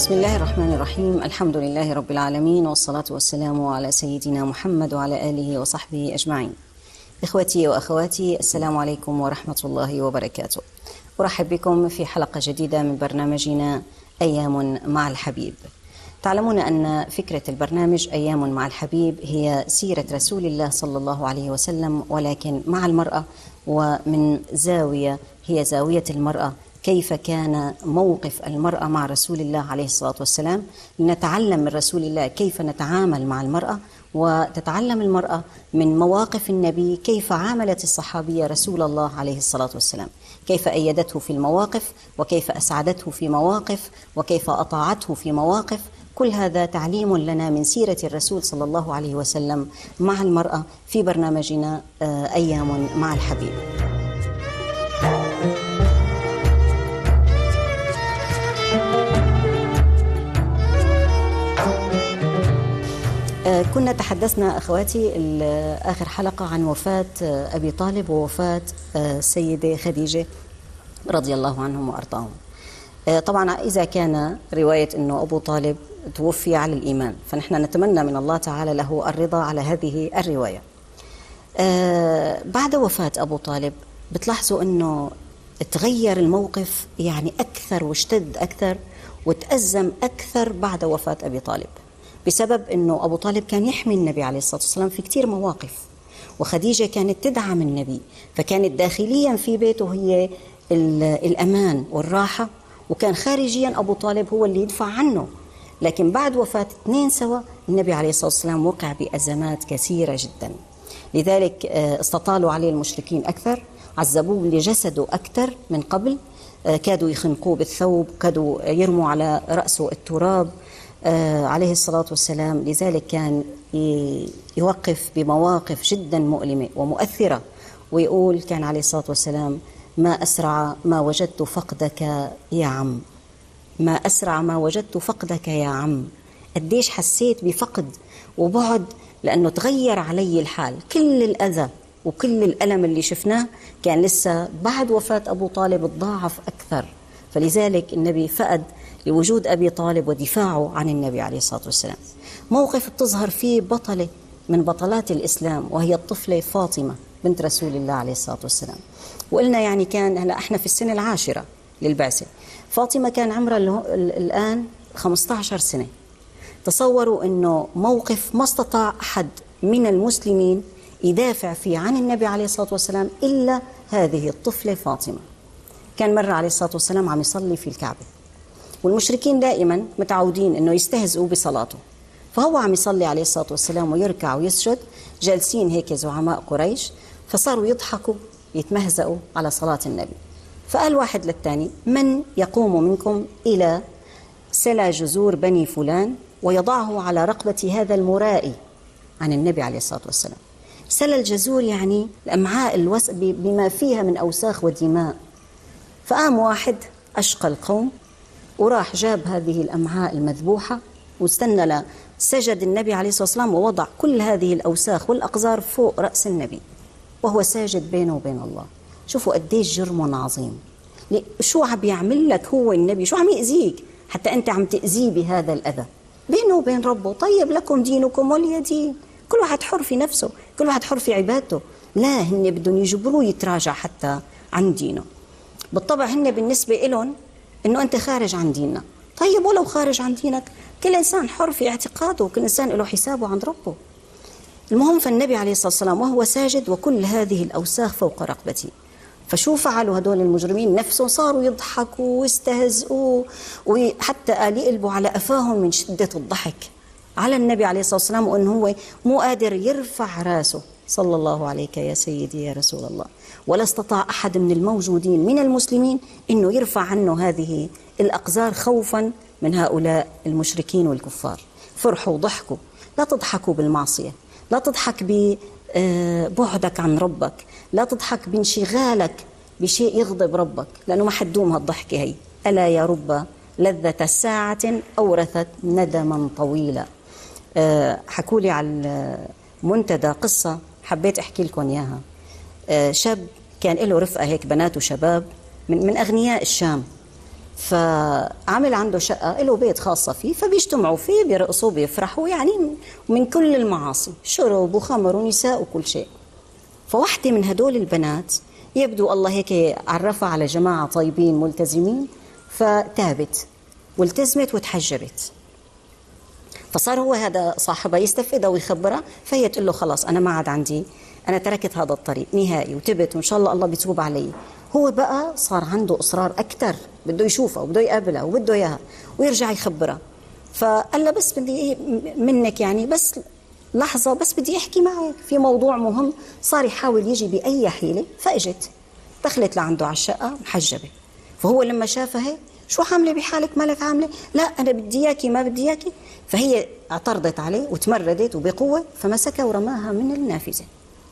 بسم الله الرحمن الرحيم. الحمد لله رب العالمين، والصلاة والسلام على سيدنا محمد وعلى آله وصحبه أجمعين. إخوتي وأخواتي، السلام عليكم ورحمة الله وبركاته. أرحب بكم في حلقة جديدة من برنامجنا أيام مع الحبيب. تعلمون أن فكرة البرنامج أيام مع الحبيب هي سيرة رسول الله صلى الله عليه وسلم، ولكن مع المرأة، ومن زاوية هي زاوية المرأة. كيف كان موقف المرأة مع رسول الله عليه الصلاة والسلام، لنتعلم من رسول الله كيف نتعامل مع المرأة، وتتعلم المرأة من مواقف النبي كيف عاملت الصحابية رسول الله عليه الصلاة والسلام، كيف أيدته في المواقف، وكيف أسعدته في مواقف، وكيف أطاعته في مواقف. كل هذا تعليم لنا من سيرة الرسول صلى الله عليه وسلم مع المرأة في برنامجنا أيام مع الحبيب. كنا تحدثنا أخواتي آخر حلقة عن وفاة أبي طالب ووفاة السيدة خديجة رضي الله عنهم وأرضاهم. طبعا إذا كان رواية أنه أبو طالب توفي على الإيمان، فنحن نتمنى من الله تعالى له الرضا على هذه الرواية. بعد وفاة أبو طالب بتلاحظوا أنه تغير الموقف يعني أكثر، واشتد أكثر، وتأزم أكثر بعد وفاة أبي طالب، بسبب أنه أبو طالب كان يحمي النبي عليه الصلاة والسلام في كتير مواقف، وخديجة كانت تدعم النبي، فكانت داخليا في بيته هي الأمان والراحة، وكان خارجيا أبو طالب هو اللي يدفع عنه. لكن بعد وفاة اثنين سوا، النبي عليه الصلاة والسلام وقع بأزمات كثيرة جدا، لذلك استطالوا عليه المشركين أكثر، عذبوه لجسده أكثر من قبل، كادوا يخنقوه بالثوب، كادوا يرموا على رأسه التراب عليه الصلاة والسلام. لذلك كان يوقف بمواقف جدا مؤلمة ومؤثرة، ويقول كان عليه الصلاة والسلام: ما أسرع ما وجدت فقدك يا عم، ما أسرع ما وجدت فقدك يا عم. قديش حسيت بفقد وبعد، لأنه تغير علي الحال. كل الأذى وكل الألم اللي شفناه كان لسه بعد وفاة أبو طالب تضاعف أكثر، فلذلك النبي فقد لوجود أبي طالب ودفاعه عن النبي عليه الصلاة والسلام. موقف بتظهر فيه بطلة من بطلات الإسلام، وهي الطفلة فاطمة بنت رسول الله عليه الصلاة والسلام. وقلنا يعني كان هلا احنا في السنة العاشرة للبعثة، فاطمة كان عمرها الآن 15 سنة. تصوروا أنه موقف ما استطاع أحد من المسلمين يدافع فيه عن النبي عليه الصلاة والسلام إلا هذه الطفلة فاطمة. كان مرة عليه الصلاة والسلام عم يصلي في الكعبة، والمشركين دائما متعودين أنه يستهزئوا بصلاته، فهو عم يصلي عليه الصلاة والسلام ويركع ويسجد، جالسين هيك زعماء قريش، فصاروا يضحكوا يتمهزئوا على صلاة النبي. فقال واحد للثاني: من يقوم منكم إلى سلى جزور بني فلان ويضعه على رقبة هذا المرائي عن النبي عليه الصلاة والسلام. سلى الجزور يعني الأمعاء بما فيها من أوساخ ودماء. فقام واحد أشقى القوم وراح جاب هذه الأمعاء المذبوحة، واستنى سجد النبي عليه الصلاة والسلام، ووضع كل هذه الأوساخ والأقذار فوق رأس النبي وهو ساجد بينه وبين الله. شوفوا قديش جرم عظيم. شو عم يعمل لك هو النبي؟ شو عم يأذيك حتى أنت عم تأذيه بهذا الأذى بينه وبين ربه؟ طيب لكم دينكم ولي دين، كل واحد حر في نفسه، كل واحد حر في عبادته. لا، هن بدهم يجبروه يتراجع حتى عن دينه. بالطبع هن بالنسبة لهم إنه أنت خارج عن ديننا. طيب ولو خارج عن دينك، كل إنسان حر في اعتقاده، وكل إنسان له حسابه عند ربه. المهم، فالنبي عليه الصلاة والسلام وهو ساجد وكل هذه الأوساخ فوق رقبته، فشو فعلوا هدول المجرمين؟ نفسهم صاروا يضحكوا ويستهزئوا، وحتى قال يقلبوا على أفاهم من شدة الضحك على النبي عليه الصلاة والسلام، وأنه هو مو قادر يرفع راسه: صلى الله عليك يا سيدي يا رسول الله. ولا استطاع أحد من الموجودين من المسلمين أنه يرفع عنه هذه الأقذار خوفا من هؤلاء المشركين والكفار. فرحوا وضحكوا. لا تضحكوا بالمعصية، لا تضحك ببعدك عن ربك، لا تضحك بانشغالك بشيء يغضب ربك، لأنه ما حدوم هالضحكة هي. ألا يا رب لذة ساعة أورثت ندما طويلا. حكوا لي على منتدى قصة حبيت أحكي لكم إياها. شاب كان له رفقة هيك بنات وشباب من أغنياء الشام، فعمل عنده شقة له بيت خاصة فيه، فبيجتمعوا فيه بيرقصوا بيفرحوا يعني من كل المعاصي، شرب وخمر ونساء وكل شيء. فواحدة من هدول البنات يبدو الله هيك عرفها على جماعة طيبين ملتزمين، فتابت والتزمت وتحجبت. فصار هو هذا صاحبها يستفيدها ويخبرها، فهي تقول له خلاص أنا ما عاد عندي، أنا تركت هذا الطريق نهائي وتبت، وإن شاء الله الله بيتوب علي. هو بقى صار عنده إصرار أكثر، بده يشوفها وبده يقابلها وبده إياها ويرجع يخبرها. فقال لها بس بدي إيه منك يعني، بس لحظة بس بدي أحكي معك في موضوع مهم. صار يحاول يجي بأي حيلة، فإجت دخلت لعنده على الشقة محجبة. فهو لما شافها هيك، شو عاملة بحالك مالك عاملة؟ لا أنا بدي إياكي ما بدي إياكي. فهي اعترضت عليه وتمردت وبقوة، فمسكها ورماها من النافذة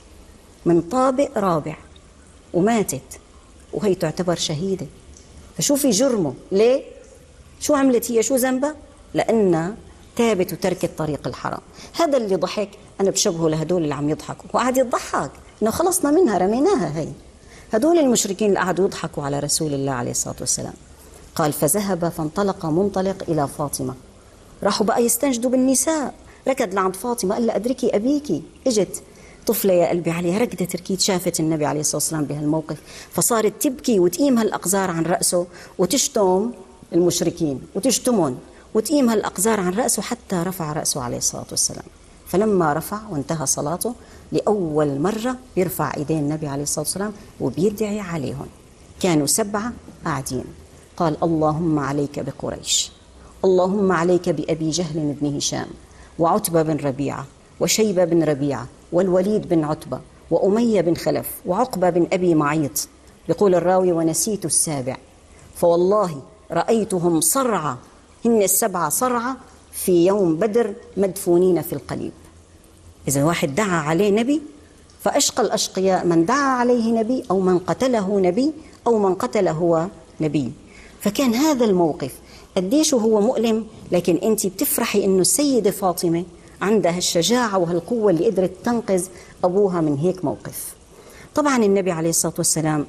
من طابق رابع وماتت، وهي تعتبر شهيدة. فشوفي جرمه ليه؟ شو عملت هي؟ شو ذنبها؟ لأنها تابت وتركت طريق الحرام. هذا اللي ضحك أنا بشبهه لهدول اللي عم يضحكوا، وقعد يضحك إنه خلصنا منها رميناها. هي هدول المشركين اللي قعدوا يضحكوا على رسول الله عليه الصلاة والسلام. قال فذهب فانطلق منطلق إلى فاطمة. راحوا بقى يستنجدوا بالنساء، ركض لعند فاطمة قال لها أدركي أبيكي. إجت طفلة يا قلبي عليها، ركضت ركيد، شافت النبي عليه الصلاة والسلام بهالموقف، فصارت تبكي وتقيم هالأقذار عن رأسه وتشتم المشركين وتشتمون وتقيم هالأقذار عن رأسه حتى رفع رأسه عليه الصلاة والسلام. فلما رفع وانتهى صلاته، لأول مرة يرفع إيدين النبي عليه الصلاة والسلام وبيدعي عليهم. كانوا 7 قاعدين. قال اللهم عليك بقريش، اللهم عليك بأبي جهل بن هشام وعتبة بن ربيعة وشيبة بن ربيعة والوليد بن عتبة وأمية بن خلف وعقبة بن أبي معيط. يقول الراوي ونسيت السابع، فوالله رأيتهم صرعى، هن 7 صرعى في يوم بدر مدفونين في القليب. إذا واحد دعا عليه نبي، فأشقى الأشقياء من دعا عليه نبي أو من قتله نبي أو من قتله هو نبي. فكان هذا الموقف قديش هو مؤلم، لكن أنت بتفرحي إنه السيدة فاطمة عندها الشجاعة وهالقوة اللي قدرت تنقذ أبوها من هيك موقف. طبعا النبي عليه الصلاة والسلام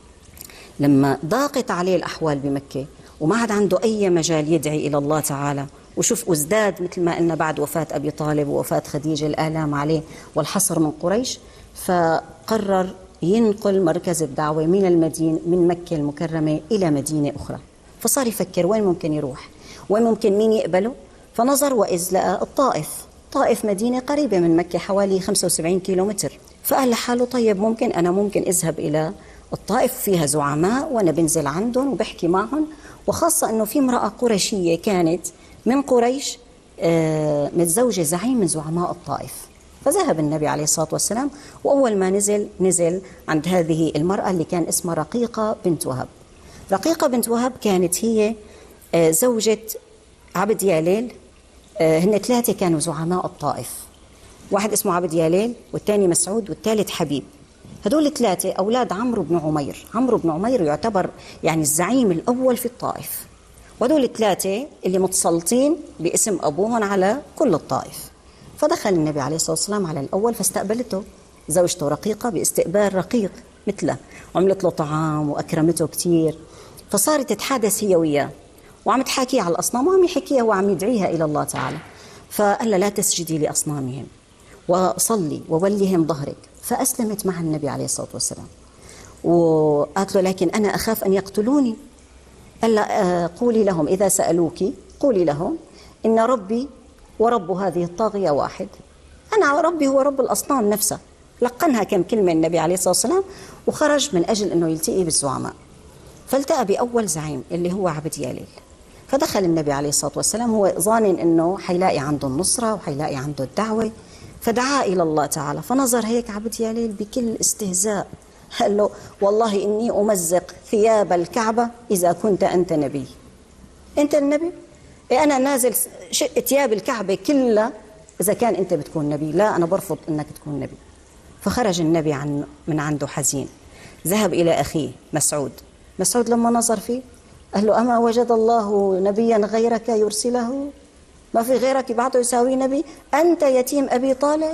لما ضاقت عليه الأحوال بمكة وما عاد عنده أي مجال يدعي إلى الله تعالى، وشوف ازداد مثل ما قلنا بعد وفاة أبي طالب ووفاة خديجة الآلام عليه والحصر من قريش، فقرر ينقل مركز الدعوة من المدينة من مكة المكرمة إلى مدينة أخرى. فصار يفكر وين ممكن يروح، وين ممكن مين يقبله. فنظر وإذ لقى الطائف. طائف مدينة قريبة من مكة حوالي 75 كيلومتر. فقال لحاله طيب أنا ممكن أذهب إلى الطائف، فيها زعماء وأنا بنزل عندهم وبحكي معهم، وخاصة أنه في امرأة قرشية كانت من قريش متزوجة زعيم من زعماء الطائف. فذهب النبي عليه الصلاة والسلام، وأول ما نزل عند هذه المرأة اللي كان اسمها رقيقة بنت وهب. رقيقة بنت وهب كانت هي زوجة عبد ياليل. هن 3 كانوا زعماء الطائف، واحد اسمه عبد ياليل والثاني مسعود والثالث حبيب. هدول 3 أولاد عمرو بن عمير. عمرو بن عمير يعتبر يعني الزعيم الأول في الطائف، وهدول 3 اللي متسلطين باسم أبوهم على كل الطائف. فدخل النبي عليه الصلاة والسلام على الأول، فاستقبلته زوجته رقيقة باستقبال رقيق مثله، وعملت له طعام وأكرمته كتير. فصارت تتحادث هي وياه، وعم تحاكي على الأصنام وعم يحكيها وعم يدعيها إلى الله تعالى. فقال لا تسجدي لأصنامهم وصلي وولهم ظهرك. فأسلمت مع النبي عليه الصلاة والسلام، وقالت له لكن أنا أخاف أن يقتلوني. قال لا قولي لهم إذا سألوك قولي لهم إن ربي ورب هذه الطاغية واحد، أنا ربي هو رب الأصنام نفسها. لقنها كم كلمة النبي عليه الصلاة والسلام، وخرج من أجل أنه يلتقي بالزعماء. فالتقى بأول زعيم اللي هو عبد ياليل. فدخل النبي عليه الصلاة والسلام هو ظانن أنه حيلاقي عنده النصرة وحيلاقي عنده الدعوة، فدعا إلى الله تعالى. فنظر هيك عبد ياليل بكل استهزاء، قال له والله إني أمزق ثياب الكعبة إذا كنت أنت نبي. أنت النبي؟ إيه أنا نازل شق ثياب الكعبة كلها إذا كان أنت بتكون نبي. لا أنا برفض أنك تكون نبي. فخرج النبي من عنده حزين. ذهب إلى أخيه مسعود. مسعود لما نظر فيه قال له أما وجد الله نبيا غيرك يرسله؟ ما في غيرك يبعثه يساوي نبي؟ أنت يتيم أبي طالب.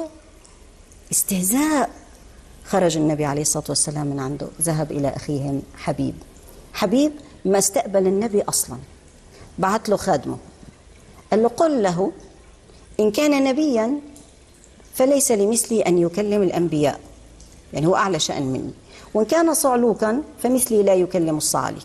استهزاء. خرج النبي عليه الصلاة والسلام من عنده، ذهب إلى أخيهم حبيب. حبيب ما استقبل النبي أصلا، بعت له خادمه قال له قل له إن كان نبيا فليس لمثلي أن يكلم الأنبياء، يعني هو أعلى شأن مني، وإن كان صعلوكا فمثلي لا يكلم الصعاليك.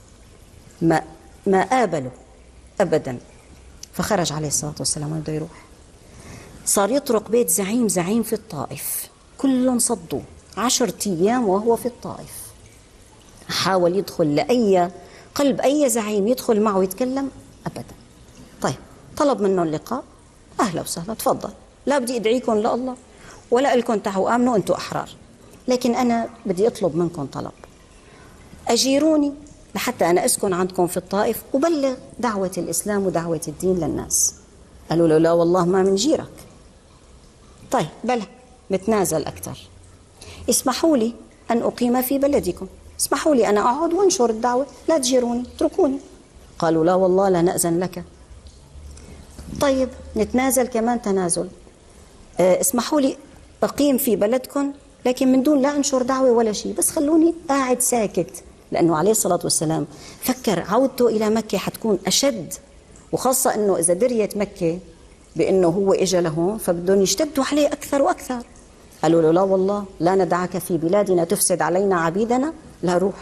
ما قابله أبدا. فخرج عليه الصلاة والسلام بده يروح، صار يطرق بيت زعيم في الطائف، كلهم صدوا 10 أيام وهو في الطائف. حاول يدخل لأي قلب أي زعيم يدخل معه يتكلم أبدا. طيب طلب منه اللقاء، أهلا وسهلا تفضل، لا بدي أدعيكم لله ولا لكم تعوا آمنوا أنتم أحرار، لكن أنا بدي أطلب منكم طلب، أجيروني لحتى أنا أسكن عندكم في الطائف وبلغ دعوة الإسلام ودعوة الدين للناس. قالوا له لا والله ما منجيرك. طيب بلى متنازل أكثر، اسمحوا لي أن أقيم في بلدكم، اسمحوا لي أنا أقعد وانشر الدعوة، لا تجيروني اتركوني. قالوا لا والله لا نأذن لك. طيب نتنازل كمان تنازل، اسمحوا لي أقيم في بلدكم لكن من دون لا أنشر دعوة ولا شيء، بس خلوني قاعد ساكت، لأنه عليه الصلاة والسلام فكر عودته إلى مكة حتكون أشد، وخاصة أنه إذا دريت مكة بأنه هو إجا لهون فبدهم يشتدوا عليه أكثر وأكثر. قالوا له لا والله لا ندعك في بلادنا تفسد علينا عبيدنا، لا روح.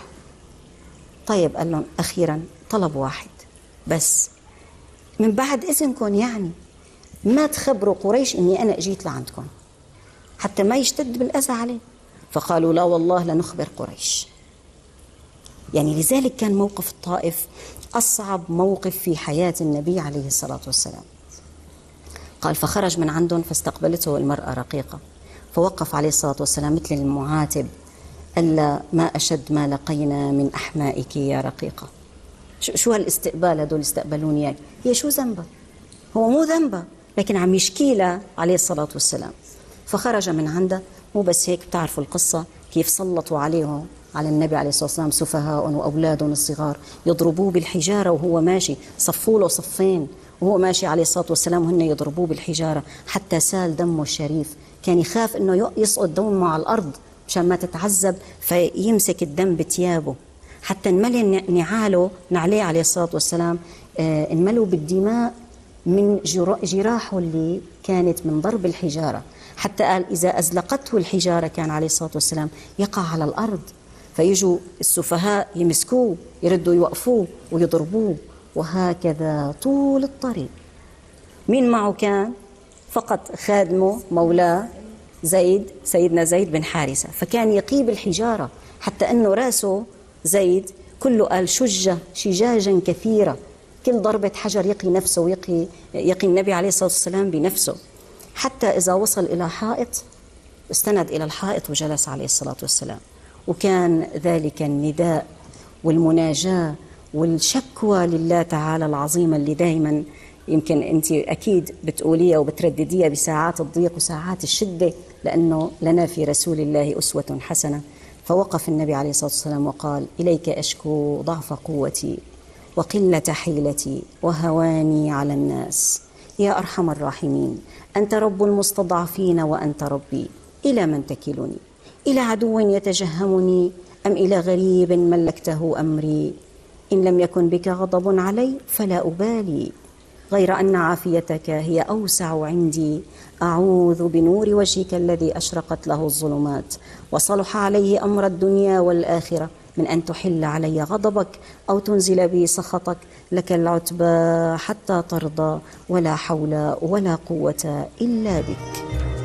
طيب قال لهم أخيرا طلب واحد بس، من بعد إذنكم يعني ما تخبروا قريش إني أنا أجيت لعندكم حتى ما يشتد بالأذى عليه. فقالوا لا والله لنخبر قريش. يعني لذلك كان موقف الطائف أصعب موقف في حياة النبي عليه الصلاة والسلام. قال فخرج من عندهم فاستقبلته المرأة رقيقة، فوقف عليه الصلاة والسلام مثل المعاتب، ألا ما أشد ما لقينا من أحمائك يا رقيقة. شو هالاستقبال هدول استقبلوني يعني؟ هي شو ذنبها؟ هو مو ذنبها، لكن عم يشكي لها عليه الصلاة والسلام. فخرج من عنده، مو بس هيك، بتعرفوا القصة كيف سلطوا عليه على النبي عليه الصلاة والسلام سفهاء وأولادهم الصغار يضربوه بالحجارة وهو ماشي، صفوا له صفين وهو ماشي عليه الصلاة والسلام وهن يضربوه بالحجارة حتى سال دمه الشريف. كان يخاف انه يسقط دمه على الأرض مشان ما تتعذب، فيمسك الدم بثيابه حتى انملي نعاله، نعليه عليه الصلاة والسلام انملوا بالدماء من جراحه اللي كانت من ضرب الحجارة، حتى قال إذا أزلقته الحجارة كان عليه الصلاة والسلام يقع على الأرض، فيجوا السفهاء يمسكوه يردوا يوقفوه ويضربوه، وهكذا طول الطريق. مين معه كان؟ فقط خادمه مولاه زيد، سيدنا زيد بن حارثة، فكان يقيب الحجارة حتى أنه راسه زيد كله قال شجاجا كثيرة، كل ضربة حجر يقي نفسه ويقي النبي عليه الصلاة والسلام بنفسه، حتى إذا وصل إلى حائط استند إلى الحائط وجلس عليه الصلاة والسلام. وكان ذلك النداء والمناجاة والشكوى لله تعالى العظيمة اللي دائما يمكن أنت أكيد بتقوليها وبتردديها بساعات الضيق وساعات الشدة، لأنه لنا في رسول الله أسوة حسنة. فوقف النبي عليه الصلاة والسلام وقال إليك أشكو ضعف قوتي وقلة حيلتي وهواني على الناس يا أرحم الراحمين، أنت رب المستضعفين وأنت ربي، إلى من تكلني؟ إلى عدو يتجهمني أم إلى غريب ملكته أمري؟ إن لم يكن بك غضب علي فلا أبالي، غير أن عافيتك هي أوسع عندي، أعوذ بنور وجهك الذي أشرقت له الظلمات وصلح عليه أمر الدنيا والآخرة من أن تحل علي غضبك أو تنزل بي سخطك، لك العتبى حتى ترضى ولا حول ولا قوة إلا بك.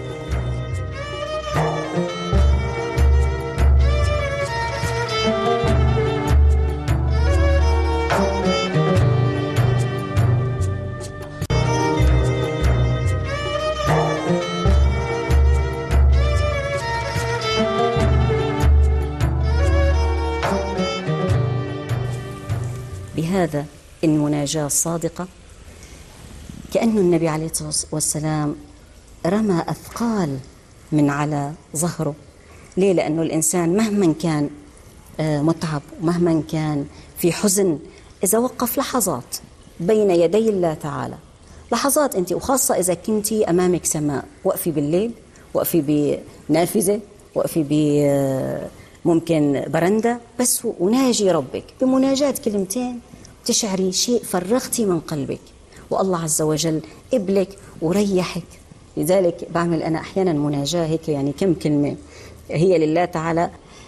بهذا المناجاة الصادقة كأن النبي عليه الصلاة والسلام رمى أثقال من على ظهره. ليه؟ لأنه الإنسان مهما كان متعب ومهما كان في حزن، إذا وقف لحظات بين يدي الله تعالى، لحظات أنت، وخاصة إذا كنتي أمامك سماء، وقفي بالليل، وقفي بنافذة، وقفي ممكن برندة بس، وناجي ربك بمناجاة كلمتين تشعري شيء فرغتي من قلبك، والله عز وجل قبلك وريحك. لذلك بعمل أنا أحيانا مناجاة هيك يعني كم كلمة هي لله تعالى.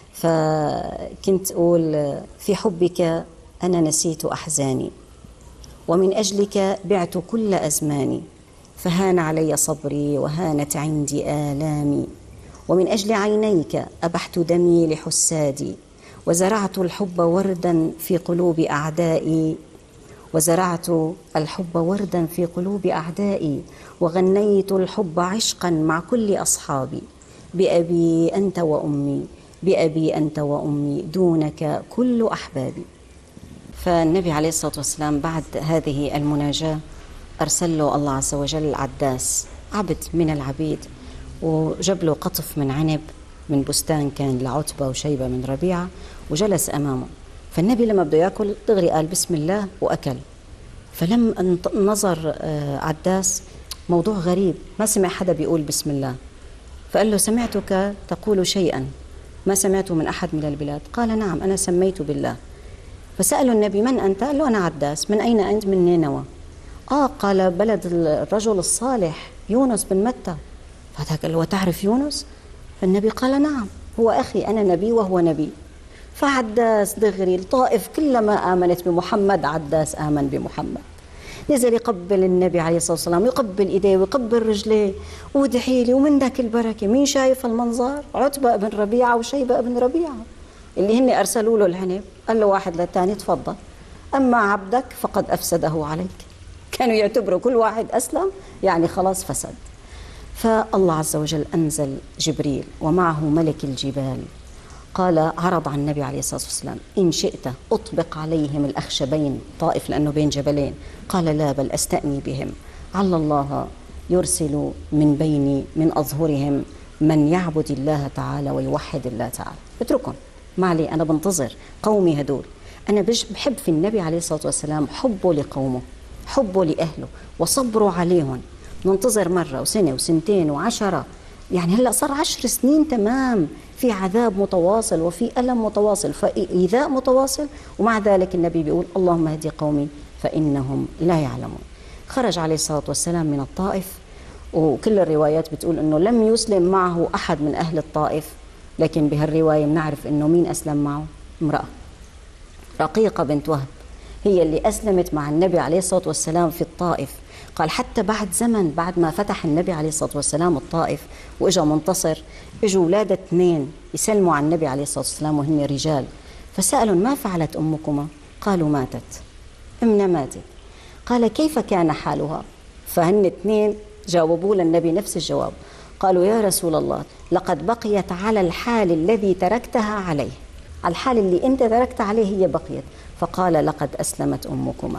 فكنت أقول: في حبك أنا نسيت أحزاني، ومن أجلك بعت كل أزماني، فهان علي صبري وهانت عندي آلامي، ومن أجل عينيك أبحت دمي لحسادي، وزرعت الحب وردا في قلوب أعدائي، وزرعت الحب وردا في قلوب أعدائي، وغنيت الحب عشقا مع كل أصحابي، بأبي أنت وأمي، بأبي أنت وأمي، دونك كل أحبابي. فالنبي عليه الصلاة والسلام بعد هذه المناجاة أرسل له الله عز وجل عداس، عبد من العبيد، وجاب له قطف من عنب من بستان كان لعتبة وشيبة من ربيعة، وجلس أمامه. فالنبي لما بده يأكل دغري قال بسم الله وأكل. فلم نظر عداس موضوع غريب، ما سمع حدا بيقول بسم الله، فقال له: سمعتك تقول شيئا ما سمعته من أحد من البلاد. قال: نعم أنا سميت بالله. فسأله النبي: من أنت؟ قال له: أنا عداس. من أين أنت؟ من نينوى. قال: بلد الرجل الصالح يونس بن متى. فهذا قال له: وتعرف يونس؟ فالنبي قال: نعم هو أخي، أنا نبي وهو نبي. فعداس دغري الطائف كلما آمنت بمحمد عداس آمن بمحمد، نزل يقبل النبي عليه الصلاة والسلام، يقبل إيديه ويقبل رجليه وادعي لي ومنك البركة. مين شايف المنظر؟ عتبة بن ربيعة وشيبة بن ربيعة اللي هن أرسلوا له العنب. قال له واحد للثاني: تفضل، أما عبدك فقد أفسده عليك. كانوا يعتبروا كل واحد أسلم يعني خلاص فسد. فالله عز وجل أنزل جبريل ومعه ملك الجبال، قال عرض عن النبي عليه الصلاة والسلام: إن شئت أطبق عليهم الأخشبين، طائف لأنه بين جبلين. قال: لا، بل أستأني بهم، عل الله يرسل من أظهرهم من يعبد الله تعالى ويوحد الله تعالى. اتركهم معلي، أنا بنتظر قومي هدول. أنا بحب في النبي عليه الصلاة والسلام حبه لقومه، حبه لأهله، وصبره عليهم. ننتظر مرة وسنة وسنتين وعشرة، يعني هلأ صار 10 سنين تمام في عذاب متواصل وفي ألم متواصل، فإيذاء متواصل، ومع ذلك النبي بيقول: اللهم اهدي قومي فإنهم لا يعلمون. خرج عليه الصلاة والسلام من الطائف، وكل الروايات بتقول أنه لم يسلم معه أحد من أهل الطائف، لكن بهالرواية بنعرف أنه مين أسلم معه؟ امرأة رقيقة بنت وهب، هي اللي أسلمت مع النبي عليه الصلاة والسلام في الطائف. قال حتى بعد زمن، بعد ما فتح النبي عليه الصلاة والسلام الطائف وإجا منتصر، إجوا أولاد 2 يسلموا على النبي عليه الصلاة والسلام وهن رجال. فسألوا: ما فعلت أمكما؟ قالوا: ماتت، أمنا ماتت. قال: كيف كان حالها؟ فهن 2 جاوبوا للنبي نفس الجواب، قالوا: يا رسول الله، لقد بقيت على الحال الذي تركتها عليه، على الحال اللي أنت تركت عليه هي بقيت. فقال: لقد أسلمت أمكما.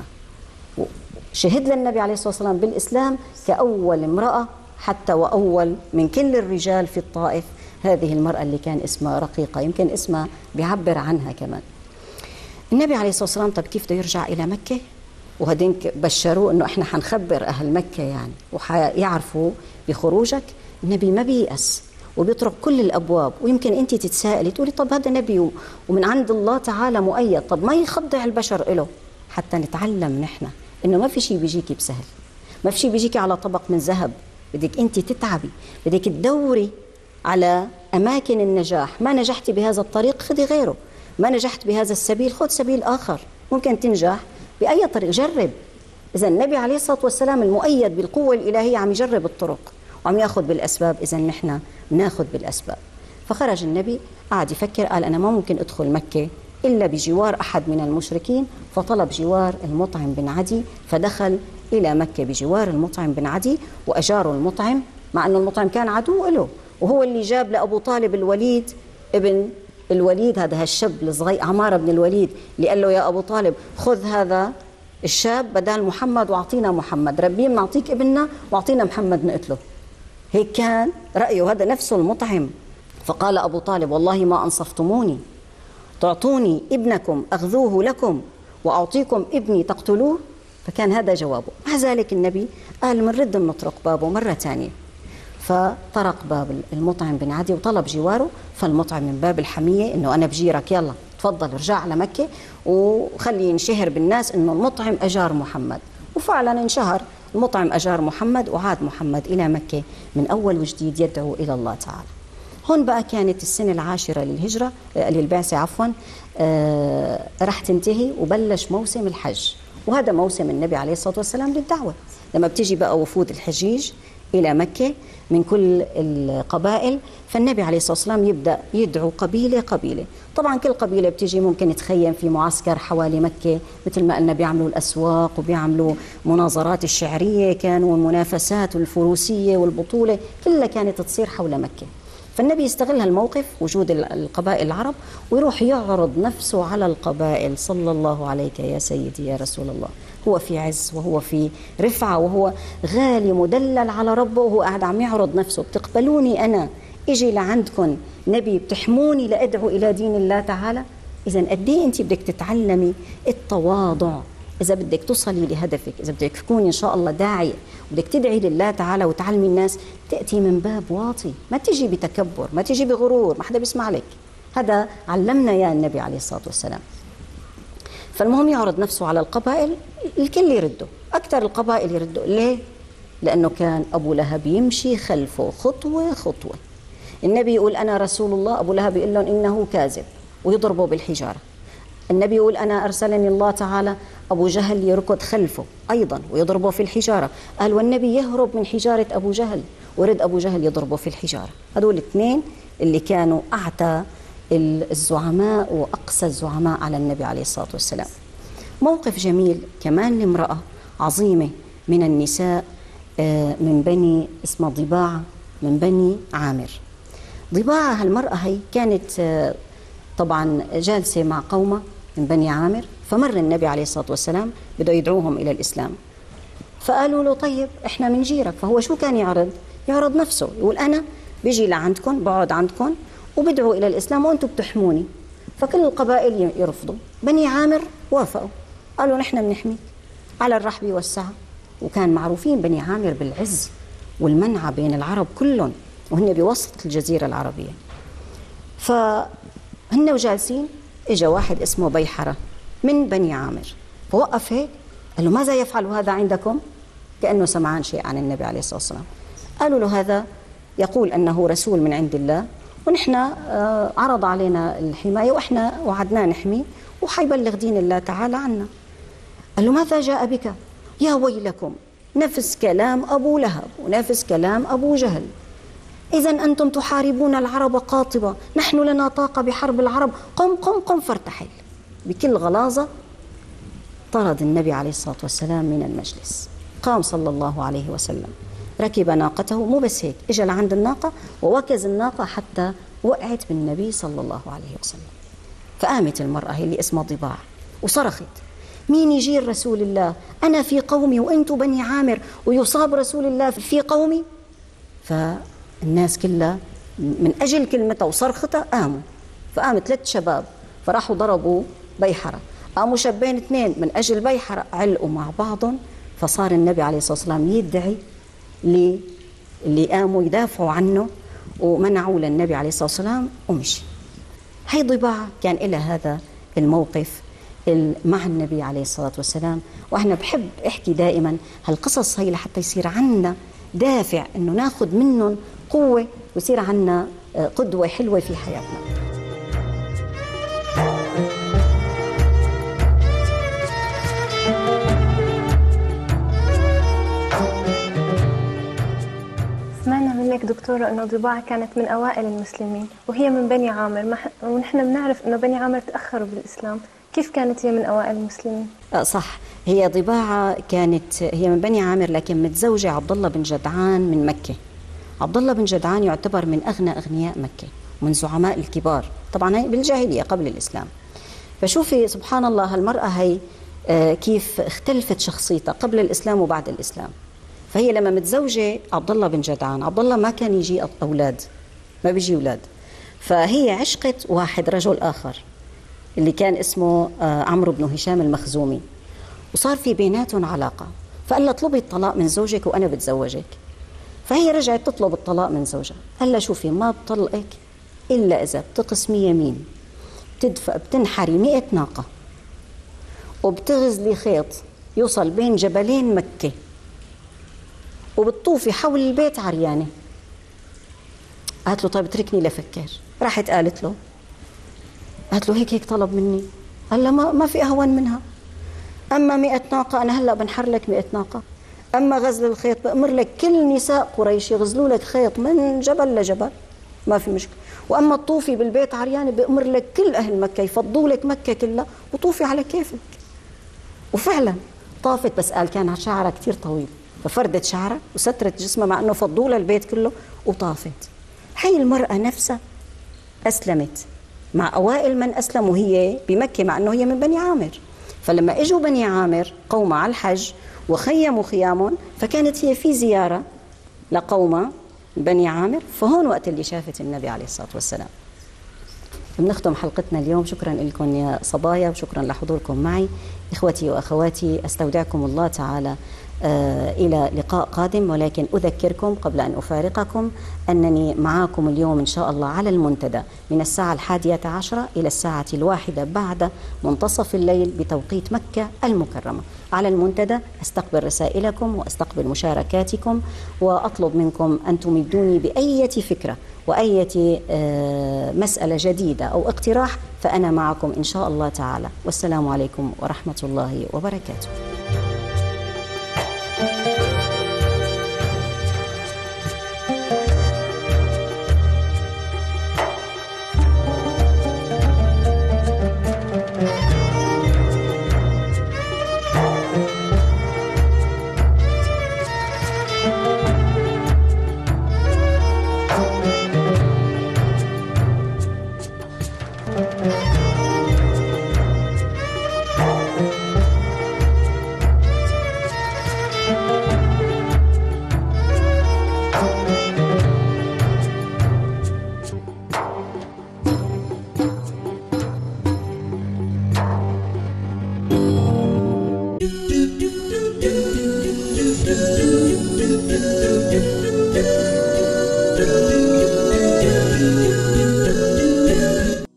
شهد للنبي عليه الصلاة والسلام بالإسلام كأول امرأة حتى وأول من كل الرجال في الطائف هذه المرأة اللي كان اسمها رقيقة، يمكن اسمها بيعبر عنها كمان. النبي عليه الصلاة والسلام طب كيف بده يرجع إلى مكة؟ وهدينك بشروه إنه إحنا حنخبر أهل مكة يعني وحيعرفوا بخروجك. النبي ما بيأس وبيطرق كل الأبواب. ويمكن أنت تتساءلي تقولي: طب هذا نبي ومن عند الله تعالى مؤيد، طب ما يخضع البشر له؟ حتى نتعلم نحن إنه ما في شيء بيجيكي بسهل، ما في شيء بيجيكي على طبق من ذهب. بدك أنت تتعبي، بدك تدوري على أماكن النجاح. ما نجحتي بهذا الطريق خذي غيره، ما نجحت بهذا السبيل خذ سبيل آخر، ممكن تنجح بأي طريق، جرب. إذا النبي عليه الصلاة والسلام المؤيد بالقوة الإلهية عم يجرب الطرق وعم يأخذ بالأسباب، إذا نحن نأخذ بالأسباب. فخرج النبي قاعد يفكر، قال: أنا ما ممكن أدخل مكة إلا بجوار أحد من المشركين، فطلب جوار المطعم بن عدي، فدخل إلى مكة بجوار المطعم بن عدي وأجاره المطعم، مع أنه المطعم كان عدو له، وهو اللي جاب لأبو طالب الوليد ابن الوليد، هذا الشاب الصغير عمار بن الوليد، اللي قال له: يا أبو طالب خذ هذا الشاب بدال محمد وأعطينا محمد، ربيه نعطيك ابننا وأعطينا محمد نقتله. هيك كان رأيه، هذا نفسه المطعم. فقال أبو طالب: والله ما أنصفتموني، تعطوني ابنكم أخذوه لكم وأعطيكم ابني تقتلوه. فكان هذا جوابه. مع ذلك النبي قال: من رد نطرق بابه مرة ثانية. فطرق باب المطعم بن عدي وطلب جواره، فالمطعم من باب الحمية إنه أنا بجيرك، يلا تفضل ارجع على مكة وخلي ينشهر بالناس إنه المطعم أجار محمد. وفعلا انشهر المطعم أجار محمد، وعاد محمد إلى مكة من أول وجديد يدعو إلى الله تعالى. هون بقى كانت السنة 10 للهجرة للبعثة عفوا، راح تنتهي وبلش موسم الحج، وهذا موسم النبي عليه الصلاة والسلام للدعوة. لما بتيجي بقى وفود الحجيج إلى مكة من كل القبائل، فالنبي عليه الصلاة والسلام يبدأ يدعو قبيلة قبيلة. طبعا كل قبيلة بتيجي ممكن تخيم في معسكر حوالي مكة، مثل ما قلنا بيعملوا الأسواق وبيعملوا مناظرات الشعرية، كانوا المنافسات والفروسية والبطولة كلها كانت تصير حول مكة. فالنبي يستغل هالموقف وجود القبائل العرب ويروح يعرض نفسه على القبائل. صلى الله عليك يا سيدي يا رسول الله، هو في عز وهو في رفعة وهو غالي مدلل على ربه، وهو قاعد عم يعرض نفسه. بتقبلوني أنا اجي لعندكم نبي، بتحموني لأدعو إلى دين الله تعالى؟ إذن قد ايه أنت بدك تتعلمي التواضع إذا بدك تصلي لهدفك، إذا بدك تكوني إن شاء الله داعية بدك تدعي لله تعالى وتعلمي الناس، تأتي من باب واطي، ما تجي بتكبر، ما تجي بغرور، ما حدا بيسمع لك. هذا علمنا يا النبي عليه الصلاة والسلام. فالمهم يعرض نفسه على القبائل، الكل يرده، أكثر القبائل يردوا. ليه؟ لأنه كان أبو لهب يمشي خلفه خطوة خطوة. النبي يقول أنا رسول الله، أبو لهب يقول لهم إنه كاذب ويضربه بالحجارة. النبي يقول أنا أرسلني الله تعالى، أبو جهل يركض خلفه أيضا ويضربه في الحجارة. قال والنبي يهرب من حجارة أبو جهل، ورد أبو جهل يضربه في الحجارة. هذول الاثنين اللي كانوا أعتى الزعماء وأقسى الزعماء على النبي عليه الصلاة والسلام. موقف جميل كمان لامرأة عظيمة من النساء من بني اسمها ضباعة من بني عامر. ضباعة هالمرأة هي كانت طبعا جالسة مع قومة من بني عامر، فمر النبي عليه الصلاة والسلام بده يدعوهم إلى الإسلام، فقالوا له طيب إحنا من جيرك. فهو شو كان يعرض نفسه، يقول أنا بيجي لعندكم، بقعد عندكم وبدعو إلى الإسلام وأنتم بتحموني. فكل القبائل يرفضوا. بني عامر وافقوا، قالوا نحن بنحميك على الرحب والسعة. وكان معروفين بني عامر بالعز والمنعة بين العرب كلهم، وهن بوسط الجزيرة العربية. فهن وجالسين اجا واحد اسمه بيحرة من بني عامر، فوقف هيك قال له ماذا يفعل هذا عندكم؟ كأنه سمعان شيء عن النبي عليه الصلاة والسلام. قالوا له هذا يقول أنه رسول من عند الله، ونحن عرض علينا الحماية وإحنا وعدنا نحميه وحيبلغ دين الله تعالى عنا. قال له ماذا جاء بك؟ يا ويلكم، نفس كلام أبو لهب ونفس كلام أبو جهل. إذن أنتم تحاربون العرب قاطبة، نحن لنا طاقة بحرب العرب، قم قم قم فارتحل. بكل غلاظة طرد النبي عليه الصلاة والسلام من المجلس. قام صلى الله عليه وسلم ركب ناقته، مو بس هيك، إجا لعند الناقة ووكز الناقة حتى وقعت بالنبي صلى الله عليه وسلم. فقامت المرأة هي اللي اسمها ضباع وصرخت مين يجير رسول الله؟ أنا في قومي وأنتم بني عامر ويصاب رسول الله في قومي. فالناس كلها من أجل كلمتها وصرختها قاموا. فقامت 3 شباب فراحوا ضربوا بيحرة، قاموا شابين 2 من أجل بيحرة علقوا مع بعضهم. فصار النبي عليه الصلاة والسلام يدعي اللي قاموا يدافعوا عنه ومنعوا للنبي عليه الصلاة والسلام ومشي. هي ضباعة كان لها هذا الموقف مع النبي عليه الصلاة والسلام. وإحنا بحب احكي دائما هالقصص هي لحتى يصير عنا دافع إنه ناخد منهم قوة ويصير عنا قدوة حلوة في حياتنا. سمعنا منك دكتورة أنه ضباعة كانت من أوائل المسلمين وهي من بني عامر، ونحن بنعرف أنه بني عامر تأخروا بالإسلام، كيف كانت هي من أوائل المسلمين؟ صح، هي ضباعة كانت هي من بني عامر لكن متزوجة عبد الله بن جدعان من مكة. عبد الله بن جدعان يعتبر من أغنى أغنياء مكة، من زعماء الكبار طبعا بالجاهلية قبل الإسلام. فشوفي سبحان الله هالمرأة هي كيف اختلفت شخصيتها قبل الإسلام وبعد الإسلام. فهي لما متزوجة عبد الله بن جدعان، عبد الله ما كان يجي أولاد، ما بيجي أولاد، فهي عشقت واحد رجل آخر اللي كان اسمه عمرو بن هشام المخزومي، وصار في بيناتهم علاقة. فقال لها اطلبي الطلاق من زوجك وأنا بتزوجك. فهي رجعت تطلب الطلاق من زوجها. هلا شوفي، ما بطلقك إلا إذا بتقسمي يمين، بتنحري 100 ناقة، وبتغزلي خيط يوصل بين جبلين مكة، وبتطوفي حول البيت عريانة. قالت له طيب اتركني لفكر. راحت قالت له هيك طلب مني. قال لا، ما في أهون منها. أما 100 ناقة أنا هلأ بنحر لك 100 ناقة، أما غزل الخيط بأمر لك كل نساء قريش يغزلوا لك خيط من جبل لجبل، ما في مشكلة. وأما الطوفي بالبيت عريانة بأمر لك كل أهل مكة يفضوا لك مكة كلها وطوفي على كيفك. وفعلا طافت، بس قال كان شعرها كتير طويل، ففردت شعرها وسترت جسمها مع أنه فضوا لها البيت كله وطافت. هي المرأة نفسها أسلمت مع أوائل من أسلموا هي بمكة، مع أنه هي من بني عامر. فلما اجوا بني عامر قومها على الحج وخيموا خيامهم، فكانت هي في زيارة لقومها بني عامر، فهون وقت اللي شافت النبي عليه الصلاة والسلام. بنختم حلقتنا اليوم. شكرا لكم يا صبايا، وشكرا لحضوركم معي. إخوتي وأخواتي، أستودعكم الله تعالى إلى لقاء قادم، ولكن أذكركم قبل أن أفارقكم أنني معاكم اليوم إن شاء الله على المنتدى من الساعة 11 إلى الساعة 1 بعد منتصف الليل بتوقيت مكة المكرمة. على المنتدى أستقبل رسائلكم وأستقبل مشاركاتكم، وأطلب منكم أن تمدوني بأية فكرة وأية مسألة جديدة أو اقتراح، فأنا معكم إن شاء الله تعالى. والسلام عليكم ورحمة الله وبركاته.